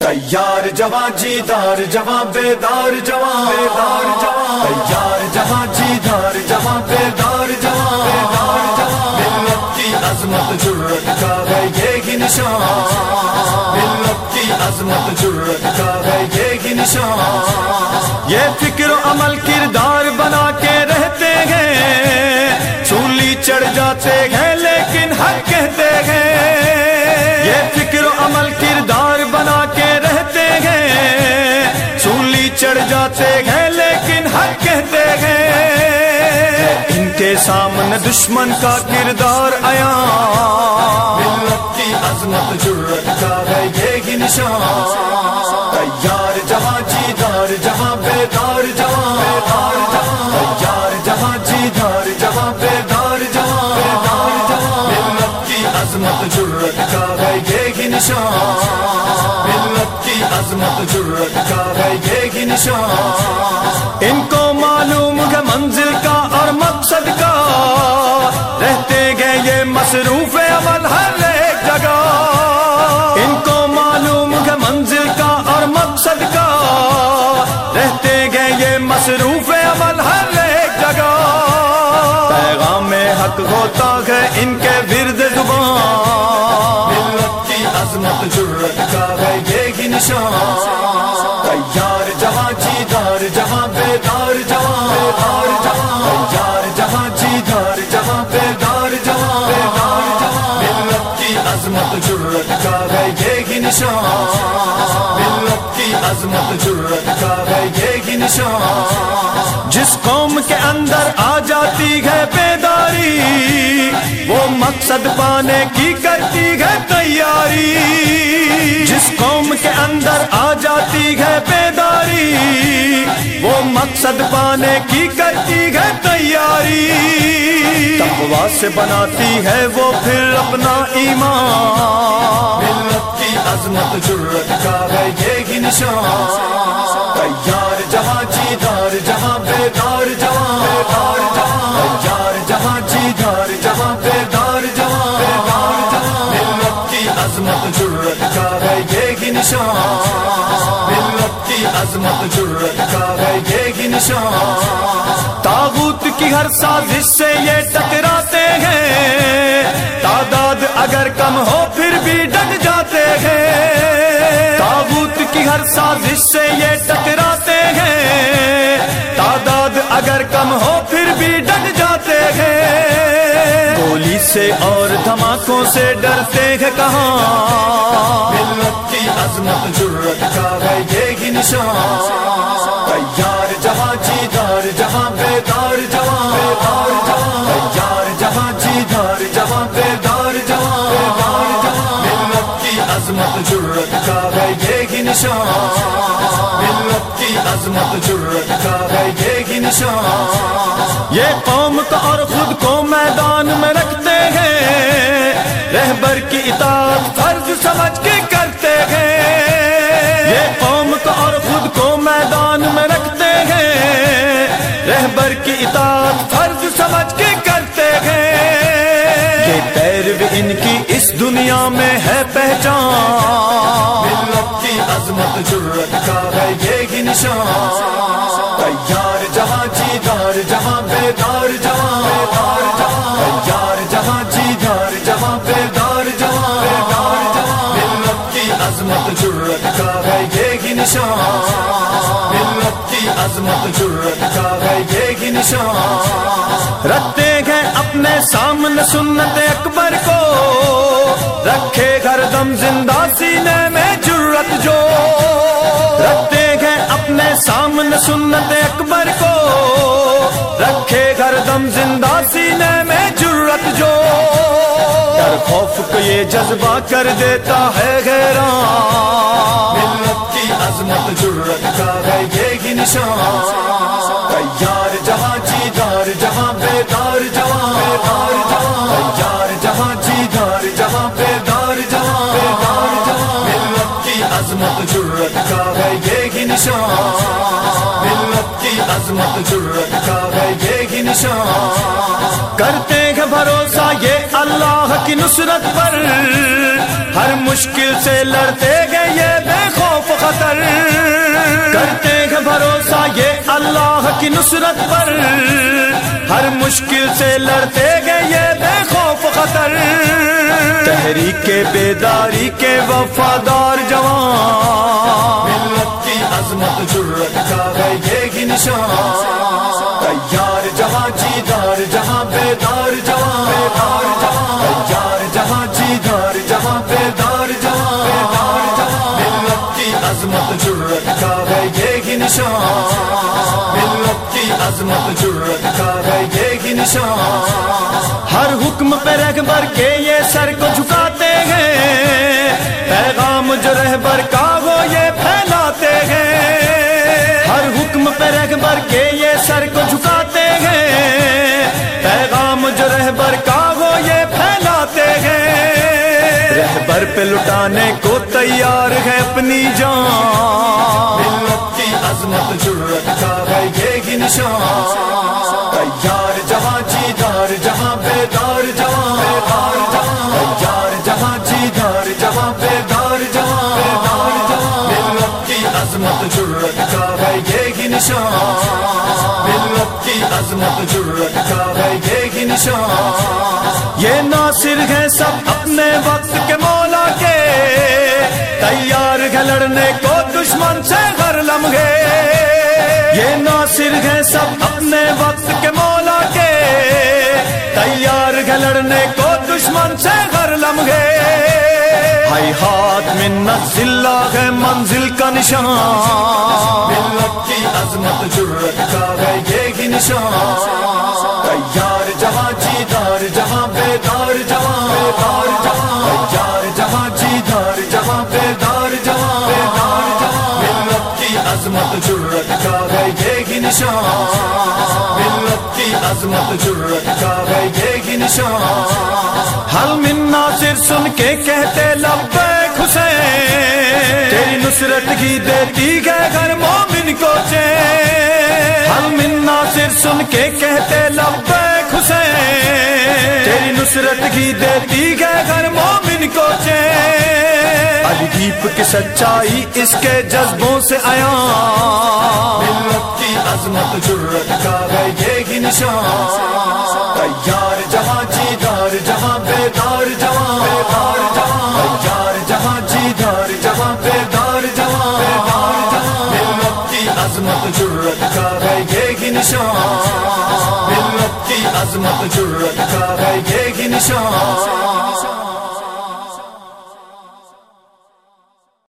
تیار جوان جیدار جوان بیدار جوان بیدار جوان تیار جوان جیدار جوان بیدار جوان بیدار جوان ملت کی عظمت جرأت کا ہے یہی نشان ملت کی عظمت جرأت کا ہے یہی نشان یہ فکر و عمل کردار بنا کے رہتے ہیں سولی چڑھ جاتے ہیں لیکن حق کہتے ہیں یہ فکر و عمل کردار بنا کے رہتے ہیں سولی چڑھ جاتے ہیں لیکن حق کہتے ہیں ان کے سامنے دشمن کا کردار آیا ملت کی عظمت جرأت کا ہے یہی نشان تیار جہاں جیدار جہاں بیدار جہاں بیدار جہاں تیار جہاں جیدار جہاں بیدار جہاں بیدار جہاں ملت کی عظمت جرأت کا ہے یہی نشان ملت کی عظمت جرأت کا ہے یہی نشان ان کو معلوم ہے منزل کا اور مقصد کا رہتے گئے یہ مصروف عمل ہر ایک جگہ ان کو معلوم ہے منزل کا اور مقصد کا رہتے گئے یہ مصروف عمل ہر ایک جگہ پیغام حق ہوتا ہے ان کے ورد زبان ملت کی عظمت جرأت کا ہے یہی نشان تیار جہاں جیدار جہاں بیدار جہاں بیدار جہاں تیار جہاں جیدار جہاں بیدار جہاں بیدار جہاں ملت کی عظمت جرأت کا ہے یہی نشان ملت کی عظمت جرأت کا ہے یہی نشان جس قوم کے اندر آ جاتی ہے بیداری وہ مقصد پانے کی کرتی ہے تیاری جس قوم کے اندر آ جاتی ہے بیداری وہ مقصد پانے کی کرتی ہے تیاری تقویٰ سے بناتی ہے وہ پھر اپنا ایمان ملت کی عظمت جرأت کا ہے یہی نشان تیار جہاں جیدار جہاں بیدار جہاں بیدار جہاں تیار جہاں جیدار جہاں بیدار جہاں بیدار جہاں ملت کی عظمت جرأت کا ہے یہی نشان ملت کی عظمت جرأت کا ہے یہی نشان طاغوت کی ہر سازش سے یہ ٹکراتے ہیں تعداد اگر کم ہو پھر بھی ڈٹ جاتے ہیں طاغوت کی ہر سازش سے یہ ٹکراتے ہیں تعداد اگر کم ہو پھر بھی ڈٹ جاتے ہیں گولی سے اور دھماکوں سے ڈرتے ہیں کہاں ملت کی عظمت جرأت کا ہے یہی نشان تیار جہاں جیدار جہاں بیدار جہاں بیدار جہاں تیار جہاں جیدار جہاں بیدار جہاں بیدار جہاں ملت کی عظمت جرأت کا ہے یہی نشان ملت کی عظمت جرأت کا ہے یہی نشان یہ قوم کو اور خود کو میدان میں رکھتے ہیں رہبر کی اطاعت فرض سمجھ کے کرتے ہیں یہ قوم کو اور خود کو میدان میں رکھتے ہیں رہبر کی اطاعت فرض سمجھ کے کرتے ہیں یہ پیروی ان کی اس دنیا میں ہے پہچان ملت کی عظمت جرأت کا ہے یہی نشان تیار جہاں جیدار جہاں بیدار جہاں بیدار جہاں تیار جہاں جیدار جہاں بیدار جہاں بیدار جہاں ملت کی عظمت جرأت کا ہے یہی نشان ملت کی عظمت جرأت کا ہے یہی نشان رکھتے ہیں اپنے سامنے سنت اکبر کو رکھے ہر دم زندہ سینے میں جرأت جو رکھتے ہیں اپنے سامنے سنت اکبر کو رکھے ہر دم زندہ سینے میں جرأت جو ڈر خوف کو یہ جذبہ کر دیتا ہے حیران ملت کی عظمت جرأت کا ہے یہی نشان تیار جہاں جیدار جہاں بیدار جہاں بیدار جہاں تیار جہاں جیدار جہاں بیدار جہاں بیدار جہاں ملت کی عظمت جرأت کا ہے یہی نشان ملت کی عظمت جرأت کا ہے یہی نشان کرتے ہیں بھروسہ یہ اللہ کی نصرت پر ہر مشکل سے لڑتے گئے یہ بے خوف خوف خطر، کرتے ہیں بھروسہ یہ اللہ کی نصرت پر، ہر مشکل سے لڑتے گئے یہ بے خوف خطر، تحریک بیداری کے وفادار جوان، ملت کی عظمت جرأت کا ہے یہ نشان، تیار جہاں جیدار جہاں بیدار جوان، بیدار جوان، تیار جہاں جیدار جہاں بیدار جوان، بیدار جوان، ملت کی عظمت جرأت کا ہے یہ نشان، ملت کی عظمت جرأت کا ہے یہ نشان، ہر حکم پہ رہبر کے یہ سر کو جھکاتے ہیں، پیغام جو رہبر کا وہ یہ پھیلاتے ہیں، ہر حکم پہ رہبر کے یہ سر کو جھکاتے ہیں، پیغام جو رہبر کا وہ یہ پھیلاتے ہیں، رہبر پہ لٹانے کو تیار ہے اپنی جان، ملت کی عظمت جرأت کا ہے یہ نشان، تیار جہاں جیدار جہاں بیدار جوان، بیدار جوان، تیار جہاں جیدار جہاں بیدار جوان، بیدار جوان، ملت کی عظمت جرأت کا ہے یہ نشان، ملت کی عظمت جرأت کا ہے یہ نشان، یہ ناصر ہیں سب اپنے وقت کے مولا کے، تیار ہے لڑنے کو دشمن سے ہر لمحے، یہ ناصر ہیں سب اپنے وقت کے مولا کے، تیار ہے لڑنے کو دشمن سے ہر لمحے، ہاتھ منت ذلہ ہے منزل کا نشان، ملت کی عظمت جرأت کا ہے یہ نشان، تیار جہاں جیدار جہاں بیدار جوان، بیدار جوان، تیار جہاں جیدار جہاں بیدار جوان، بیدار جوان، ملت کی عظمت جرأت کا ہے یہ نشان، ملت کی عظمت جرأت کا ہے یہ نشان، حل من ناصر سن کے کہتے لبیک حسین، تیری نصرت کی دیتی ہے ہر مومن کو چین، حل من ناصر سن کے کہتے لبیک حسین، تیری نصرت کی دیتی ہے ہر مومن کو چین، علی دیپ کی سچائی اس کے جذبوں سے عیاں، ملت کی عظمت جرأت کا ہے یہ نشان، تیار جہاں جیدار جہاں بیدار جوان، بیدار جوان، تیار جہاں جیدار جہاں بیدار جوان، بیدار جوان، ملت کی عظمت جرأت کا ہے یہ نشان، ملت کی عظمت جرأت کا ہے یہ نشان۔